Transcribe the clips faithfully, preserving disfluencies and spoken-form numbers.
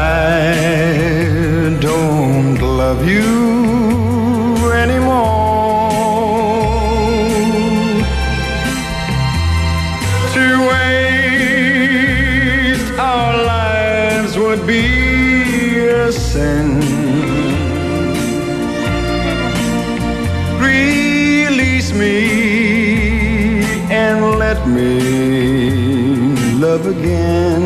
don't love you anymore. To waste our lives would be a sin. Release me and let me love again.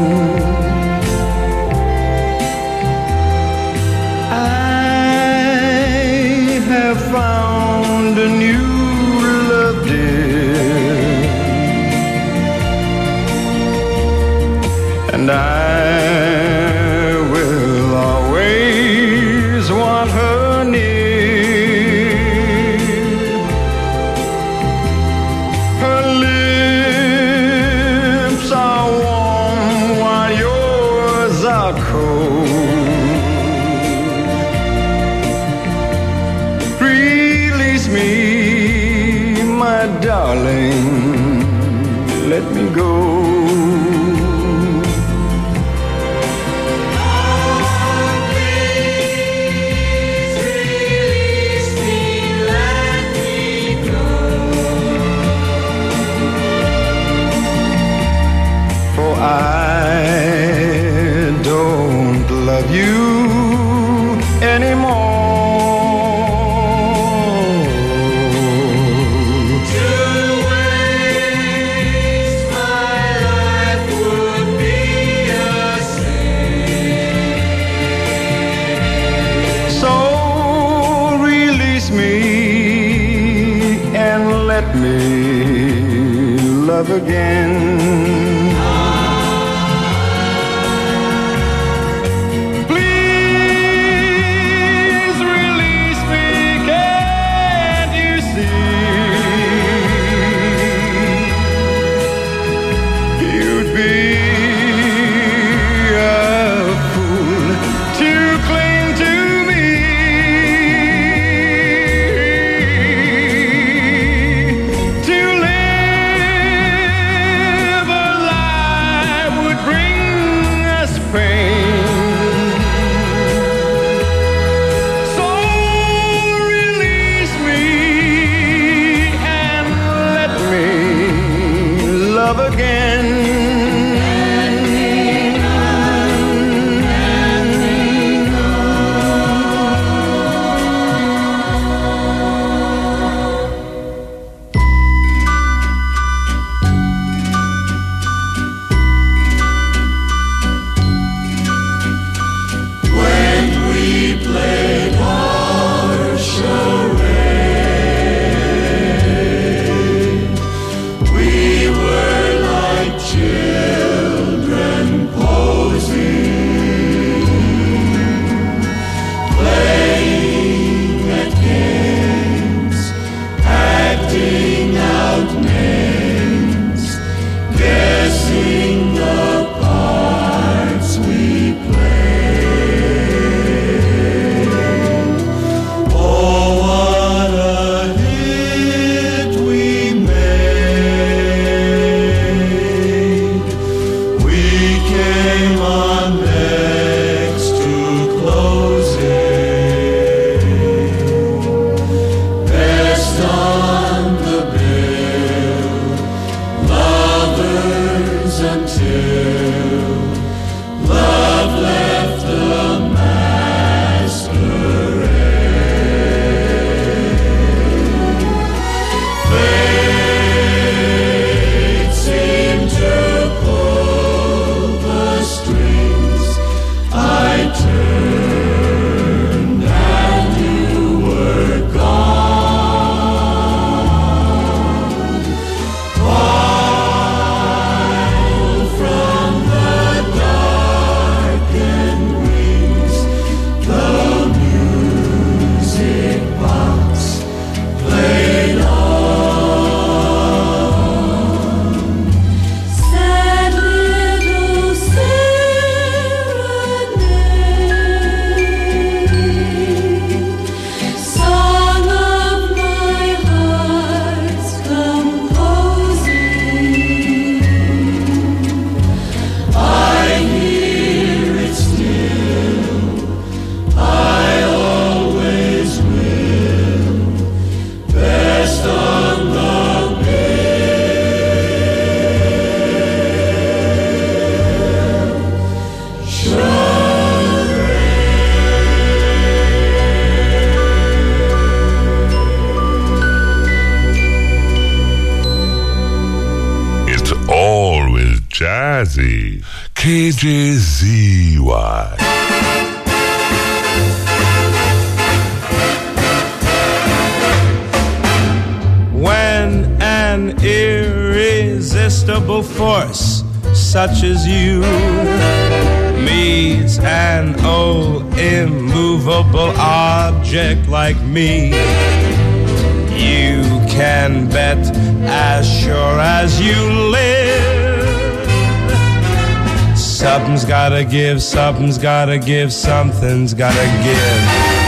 Found a new love, dear, and I will always want her near. Her lips are warm while yours are cold. Me, my darling, let me go. Oh, please release me, let me go. For I don't love you anymore. Let me love again. Please release me, can't you see? You'd be a fool to cling to me. To live a K J Z Y. When an irresistible force such as you meets an old immovable object like me, you can bet as sure as you live, something's gotta give, something's gotta give, something's gotta give.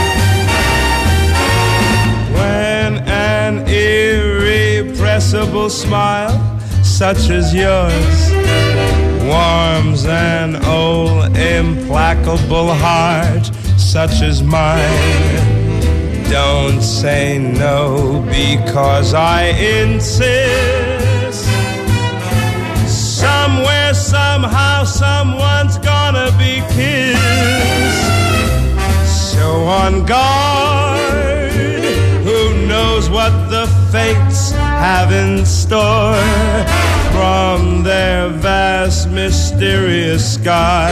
When an irrepressible smile such as yours warms an old implacable heart such as mine, don't say no because I insist. Somewhere, somehow, someone's gonna be kissed. So on guard, who knows what the fates have in store from their vast, mysterious sky.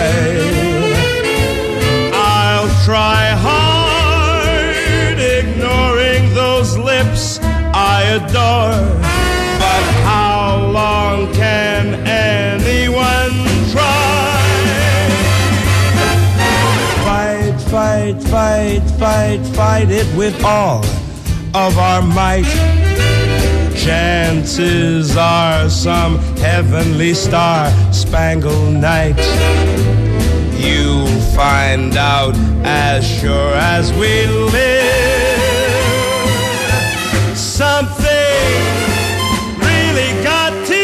I'll try hard, ignoring those lips I adore, but how long can anyone try? Fight, fight, fight, fight, fight it with all of our might. Chances are some heavenly star-spangled night you'll find out as sure as we live. Something really got to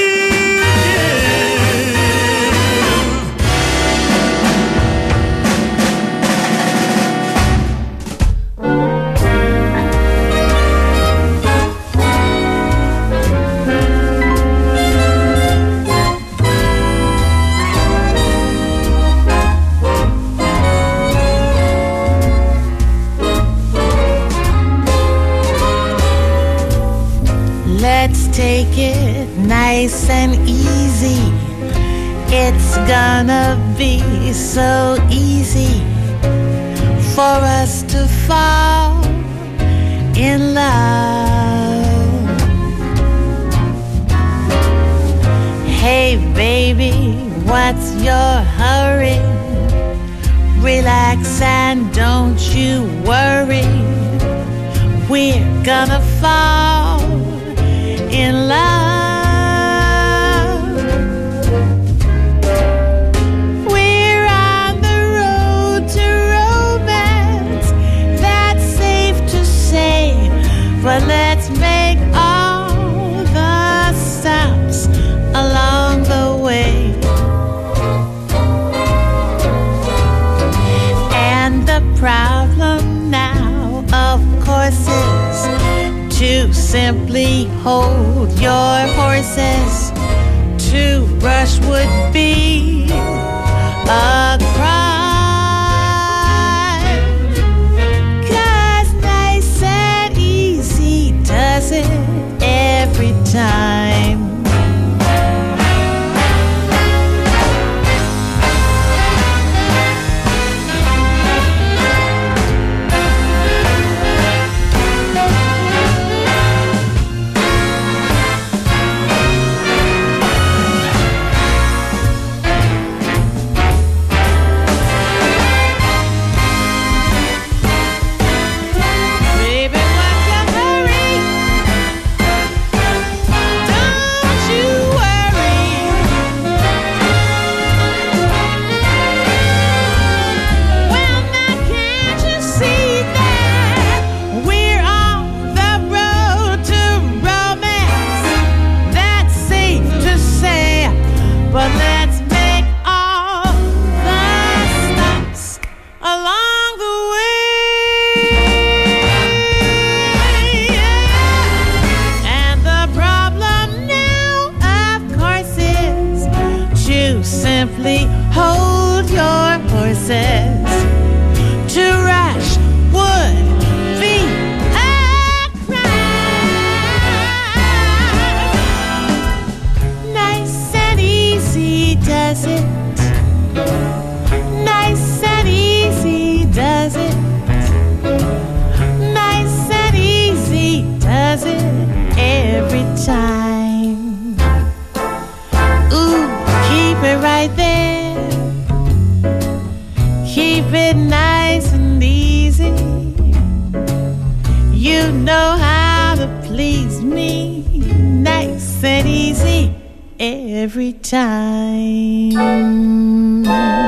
Let's take it nice and easy. It's gonna be so easy for us to fall in love. Hey baby, what's your hurry? Relax and don't you worry. We're gonna fall in love. We're on the road to romance, that's safe to say, but let's make all the stops along the way. And the problem now, of course, is to simply hold your horses. To rush would be a crime, 'cause nice and easy does it every time. keep it nice and easy. You know how to please me, nice and easy every time.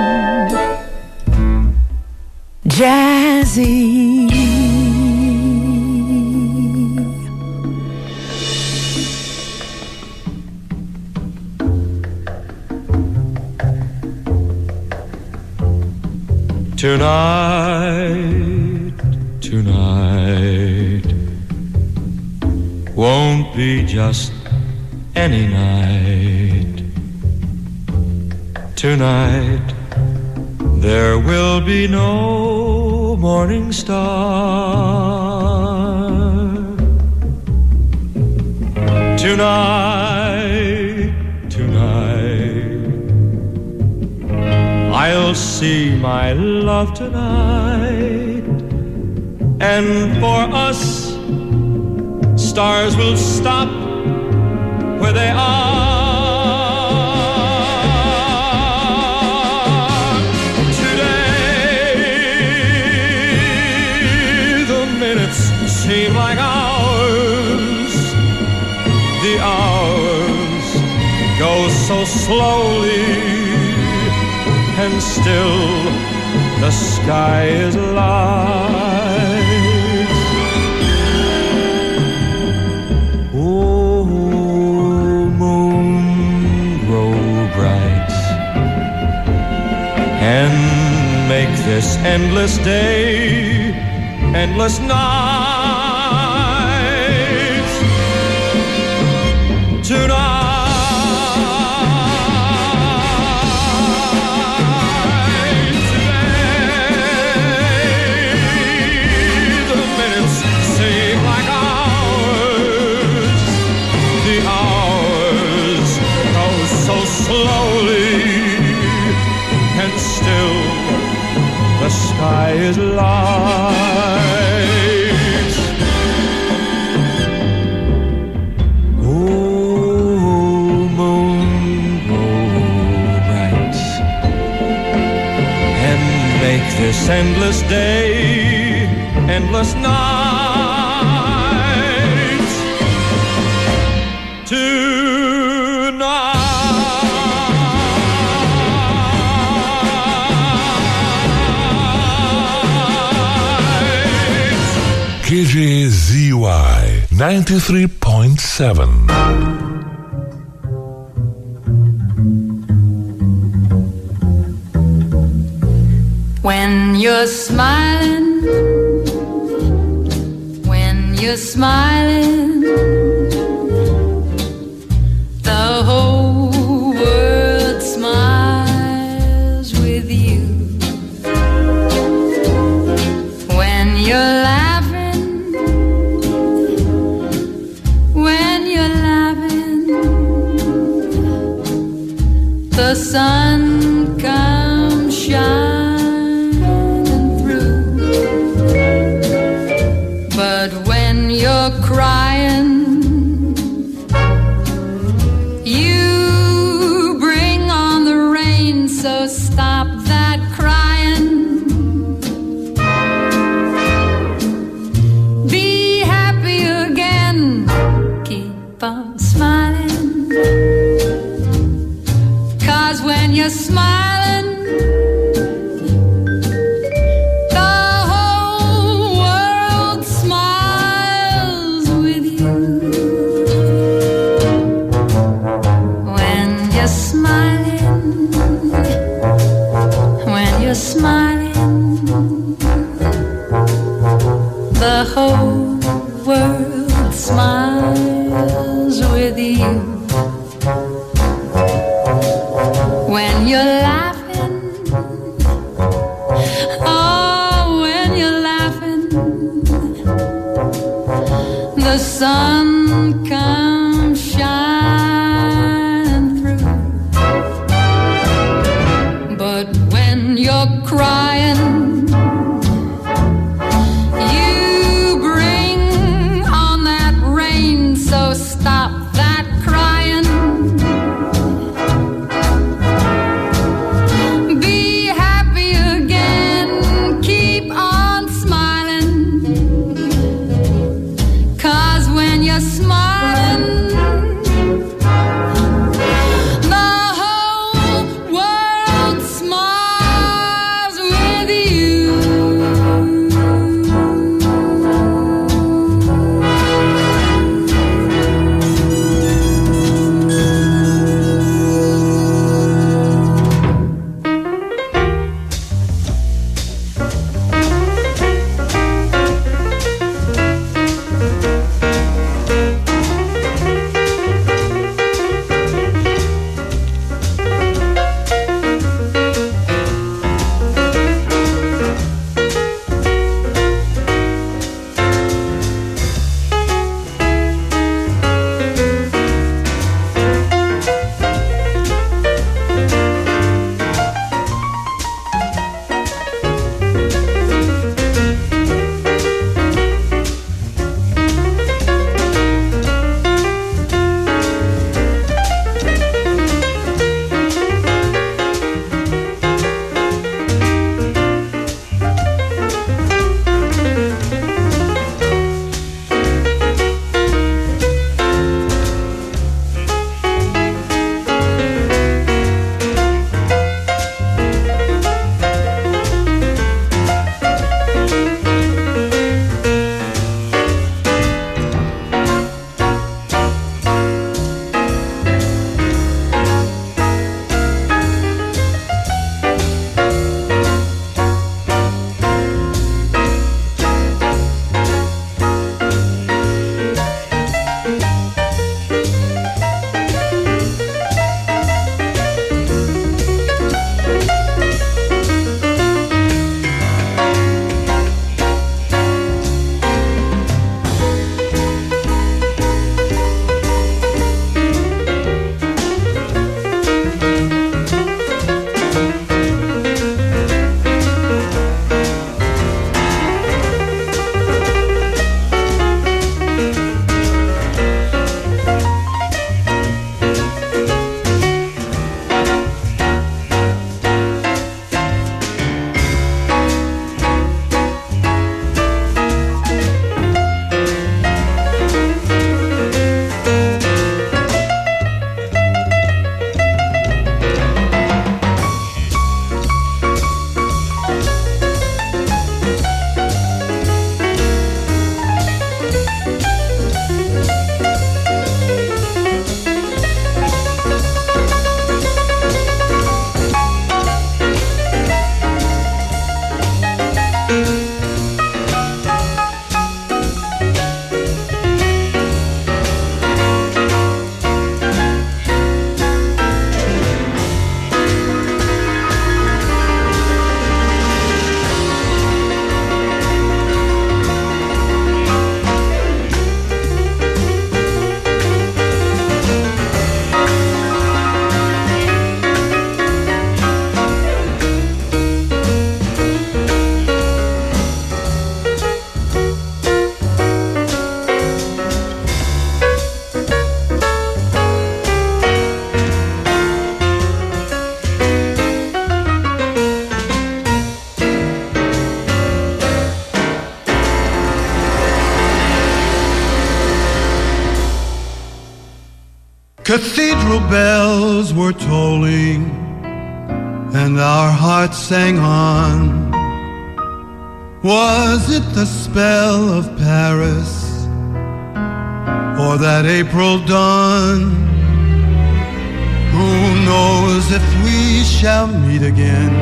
Jazzy. Tonight, tonight won't be just any night. Tonight there will be no morning star. Tonight, tonight I'll see my love tonight, and for us stars will stop where they are. Today the minutes seem like hours, the hours go so slowly, and still the sky is light. Oh, moon, grow bright and make this endless day, endless night. Tonight slowly, and still the sky is light. Oh, moon, grow bright and make this endless day, endless night. Tonight K J Z Y ninety-three point seven. When you're smiling, when you're smiling, the whole world smiles with you. When you're laughing, when you're laughing, the sun comes shining through. But when you're crying, you bring on the rain, so stop that crying. Be happy again, keep on smiling, 'cause when you're smiling, the whole world smiles with you. When you're smiling, when you're smiling, the whole world smiles with you. When you're laughing, oh, when you're laughing, the sun comes shining through. But when you're crying, you bring on that rain, so stop that crying. Be happy again, Cathedral bells were tolling, and our hearts sang on. Was it the spell of Paris, or that April dawn? Who knows if we shall meet again?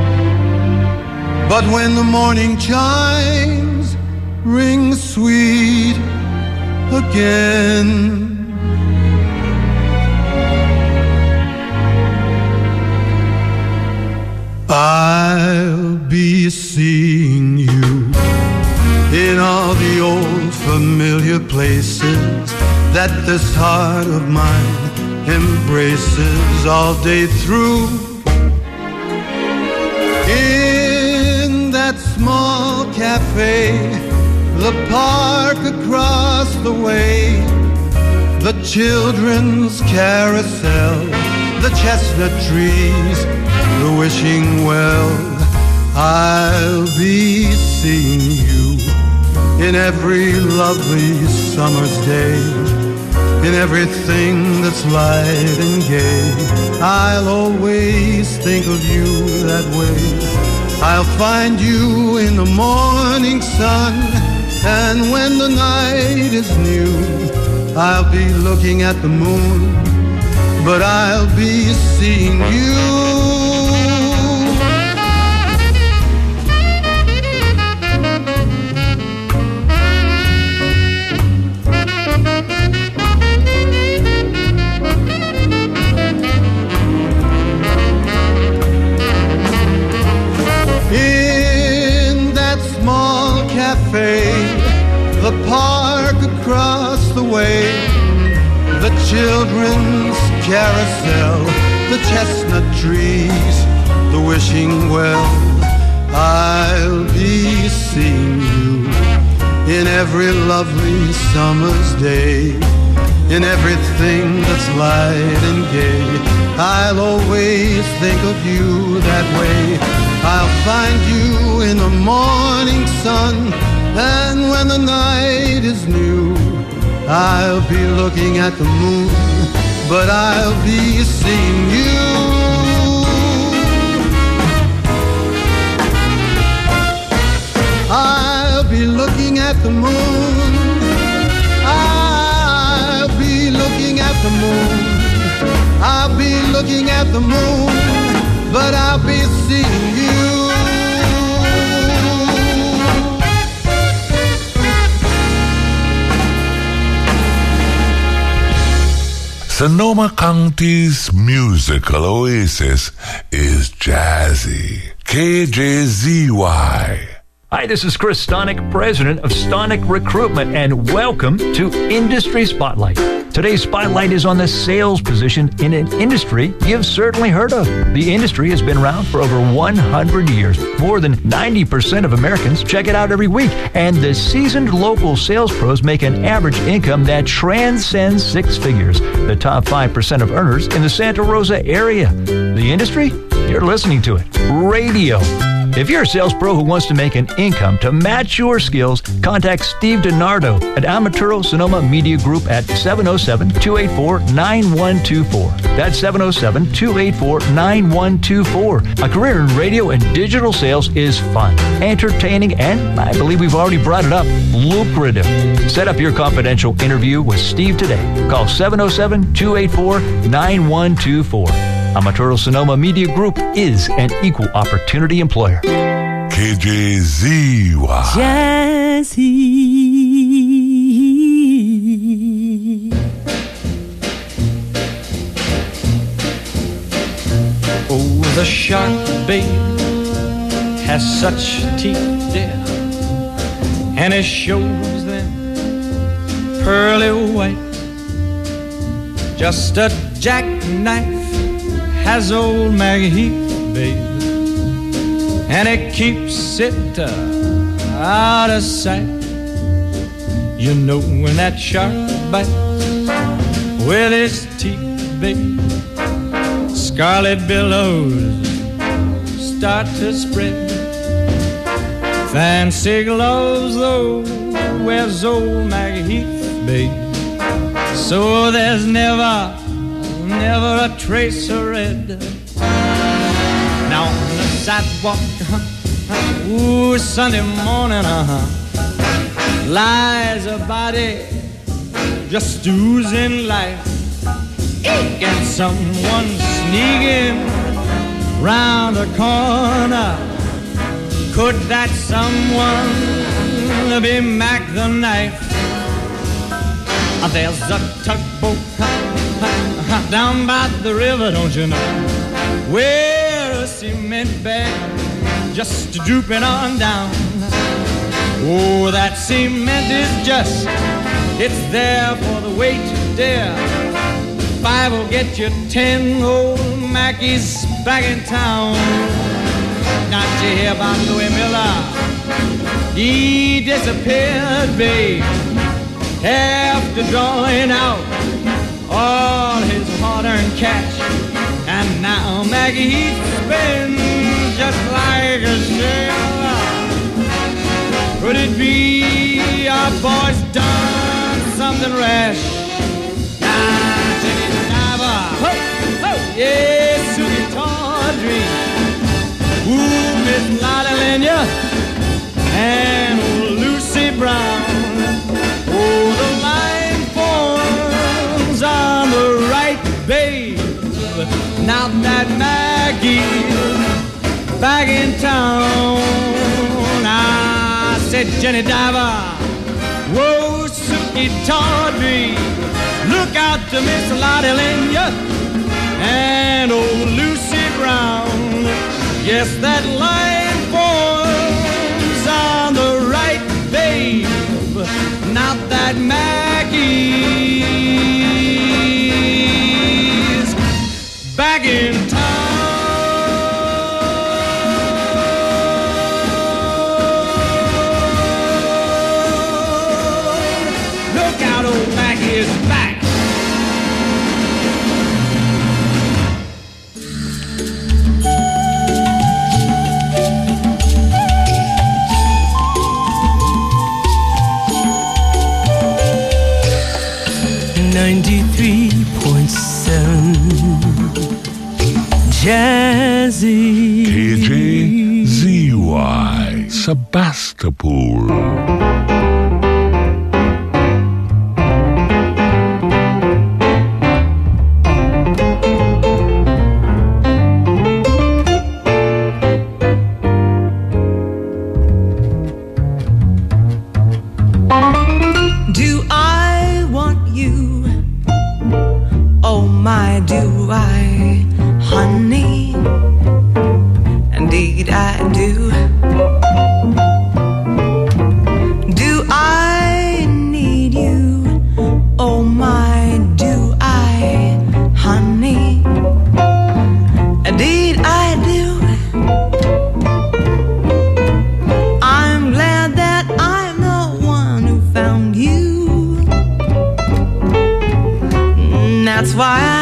But when the morning chimes ring sweet again, I'll be seeing you in all the old familiar places that this heart of mine embraces all day through. In that small cafe, the park across the way, the children's carousel, the chestnut trees, the wishing well. I'll be seeing you in every lovely summer's day, in everything that's light and gay. I'll always think of you that way. I'll find you in the morning sun, and when the night is new, I'll be looking at the moon, but I'll be seeing you. In that small cafe, the park across the way, the children's carousel, the chestnut trees, the wishing well. I'll be seeing you in every lovely summer's day, in everything that's light and gay. I'll always think of you that way. I'll find you in the morning sun, and when the night is new, I'll be looking at the moon, but I'll be seeing you. I'll be looking at the moon. I'll be looking at the moon. I'll be looking at the moon, but I'll be seeing you. Sonoma County's musical oasis is Jazzy. K J Z Y. Hi, this is Chris Stonick, president of Stonick Recruitment, and welcome to Industry Spotlight. Today's spotlight is on the sales position in an industry you've certainly heard of. The industry has been around for over one hundred years. More than ninety percent of Americans check it out every week, and the seasoned local sales pros make an average income that transcends six figures. The top five percent of earners in the Santa Rosa area. The industry? You're listening to it. Radio. If you're a sales pro who wants to make an income to match your skills, contact Steve DiNardo at Amaturo Sonoma Media Group at seven oh seven, two eight four, nine one two four. That's seven oh seven, two eight four, nine one two four. A career in radio and digital sales is fun, entertaining, and I believe we've already brought it up, lucrative. Set up your confidential interview with Steve today. Call seven oh seven, two eight four, nine one two four. Amaturo Sonoma Media Group is an equal opportunity employer. K J Z Y. Jazzy. Oh, the shark, babe, has such teeth, dear, and it shows them pearly white. Just a jackknife has old Maggie Heath, babe, and it keeps it uh, out of sight. You know when that shark bites with its teeth, babe, scarlet billows start to spread. Fancy gloves, though, wears old Maggie Heath, babe, so there's never never a trace of red. Now on the sidewalk, uh-huh, ooh, Sunday morning, uh-huh, lies a body just oozing life. And someone sneaking round the corner. Could that someone be Mac the Knife? There's a tugboat down by the river, don't you know, where a cement bag just drooping on down. Oh, that cement is just, it's there for the weight to dare. Five will get you ten, old Mackey's back in town. Not you hear about Louis Miller? He disappeared, babe, after drawing out all his hard-earned cash. And now Maggie spins just like a sailor. Could it be our boy's done something rash? Now take it, diver. Ho, ho, yes, Susie Tawdry. Ooh, Miss Lottie Lenya and old Lucy Brown. Oh, the line forms on the right, babe. Now that Maggie's back in town. I said, Jenny Diver, whoa, Suki Tawdry, look out to Miss Lottie Lenya and old Lucy Brown. Yes, that line forms on the right, babe. Not that Maggie's back in town. Look out, old Maggie is back. ninety-three point seven Jazzy K J Z Y Sebastopol. That's why I